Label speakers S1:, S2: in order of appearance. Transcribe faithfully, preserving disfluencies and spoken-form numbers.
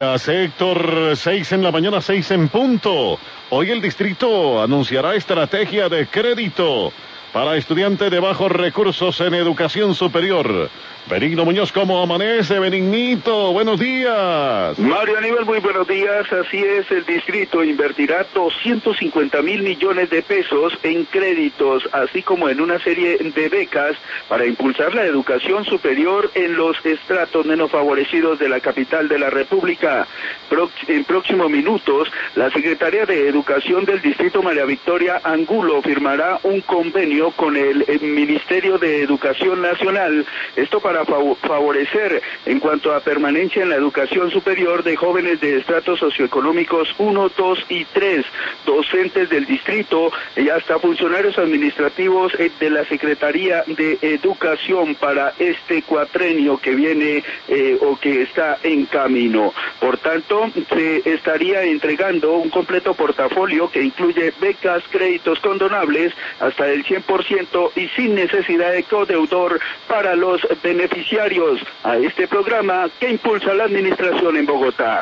S1: Sector seis en la mañana, seis en punto. Hoy el distrito anunciará estrategia de crédito para estudiantes de bajos recursos en educación superior. Benigno Muñoz, ¿cómo amanece, Benignito? Buenos días.
S2: Mario Aníbal, muy buenos días. Así es, el distrito invertirá doscientos cincuenta mil millones de pesos en créditos, así como en una serie de becas para impulsar la educación superior en los estratos menos favorecidos de la capital de la República. En próximos minutos, la Secretaría de Educación del Distrito María Victoria Angulo firmará un convenio con el Ministerio de Educación Nacional, esto para para favorecer en cuanto a permanencia en la educación superior de jóvenes de estratos socioeconómicos uno, dos y tres, docentes del distrito y hasta funcionarios administrativos de la Secretaría de Educación para este cuatrenio que viene eh, o que está en camino. Por tanto, se estaría entregando un completo portafolio que incluye becas, créditos condonables hasta el cien por ciento y sin necesidad de codeudor para los beneficiarios a este programa que impulsa la administración en Bogotá.